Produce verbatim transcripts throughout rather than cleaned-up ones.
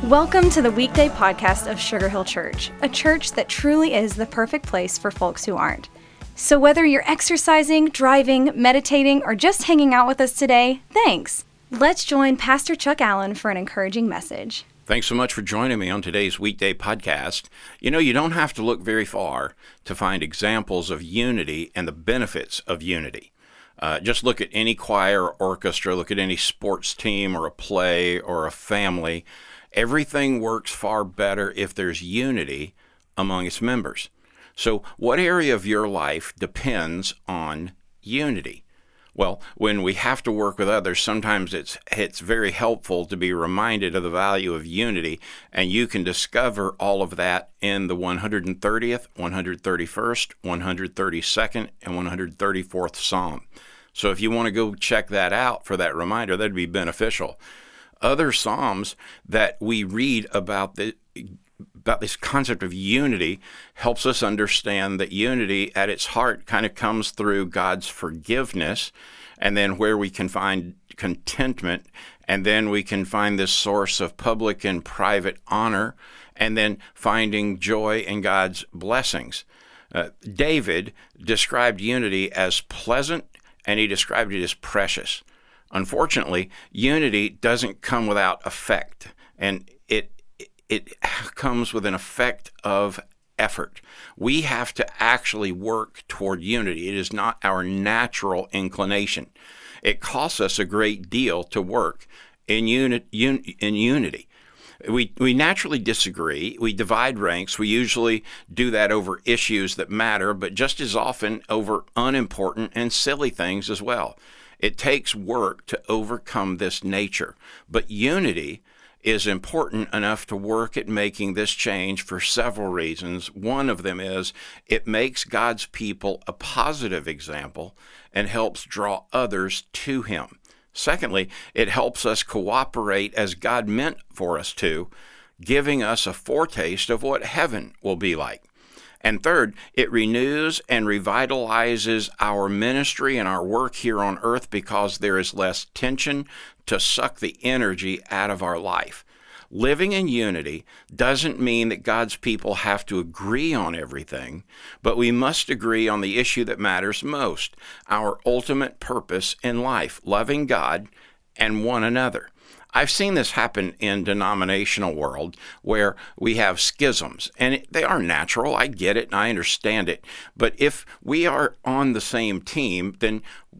Welcome to the weekday podcast of Sugar Hill Church, a church that truly is the perfect place for folks who aren't. So whether you're exercising, driving, meditating, or just hanging out with us today, thanks. Let's join Pastor Chuck Allen for an encouraging message. Thanks so much for joining me on today's weekday podcast. You know, you don't have to look very far to find examples of unity and the benefits of unity. Uh, just look at any choir or orchestra, look at any sports team or a play or a family. Everything works far better if there's unity among its members. So what area of your life depends on unity? Well, when we have to work with others, sometimes it's it's very helpful to be reminded of the value of unity, and you can discover all of that in the one hundred thirtieth, one hundred thirty-first, one hundred thirty-second, and one hundred thirty-fourth Psalm. So if you want to go check that out for that reminder, that'd be beneficial. Other Psalms that we read about the about this concept of unity helps us understand that unity at its heart kind of comes through God's forgiveness, and then where we can find contentment, and then we can find this source of public and private honor, and then finding joy in God's blessings. Uh, David described unity as pleasant, and he described it as precious. Unfortunately, unity doesn't come without effect, and it it comes with an effect of effort. We have to actually work toward unity. It is not our natural inclination. It costs us a great deal to work in uni- un- in unity. We we naturally disagree. We divide ranks. We usually do that over issues that matter, but just as often over unimportant and silly things as well. It takes work to overcome this nature, but unity is important enough to work at making this change for several reasons. One of them is it makes God's people a positive example and helps draw others to Him. Secondly, it helps us cooperate as God meant for us to, giving us a foretaste of what heaven will be like. And third, it renews and revitalizes our ministry and our work here on earth because there is less tension to suck the energy out of our life. Living in unity doesn't mean that God's people have to agree on everything, but we must agree on the issue that matters most, our ultimate purpose in life, loving God and one another. I've seen this happen in denominational world where we have schisms, and they are natural. I get it and I understand it. But if we are on the same team, then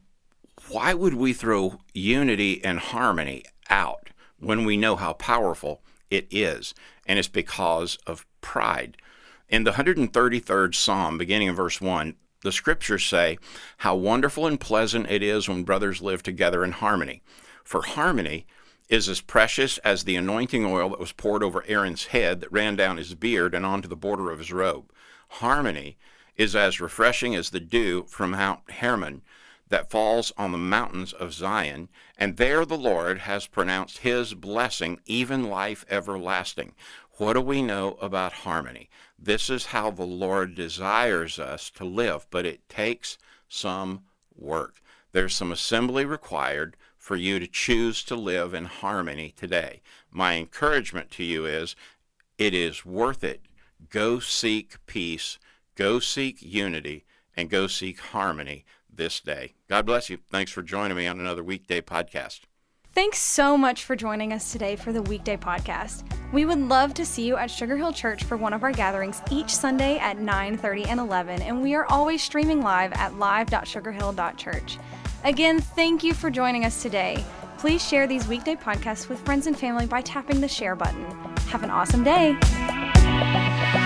why would we throw unity and harmony out when we know how powerful it is? And it's because of pride. In the one hundred thirty-third Psalm, beginning in verse one, the scriptures say, "How wonderful and pleasant it is when brothers live together in harmony." For harmony is as precious as the anointing oil that was poured over Aaron's head that ran down his beard and onto the border of his robe. Harmony is as refreshing as the dew from Mount Hermon that falls on the mountains of Zion, and there the Lord has pronounced His blessing, even life everlasting. What do we know about harmony? This is how the Lord desires us to live, but it takes some work. There's some assembly required for you to choose to live in harmony today. My encouragement to you is, it is worth it. Go seek peace, go seek unity, and go seek harmony this day. God bless you. Thanks for joining me on another weekday podcast. Thanks so much for joining us today for the weekday podcast. We would love to see you at Sugar Hill Church for one of our gatherings each Sunday at nine thirty and eleven, and we are always streaming live at live dot sugar hill dot church. Again, thank you for joining us today. Please share these weekday podcasts with friends and family by tapping the share button. Have an awesome day.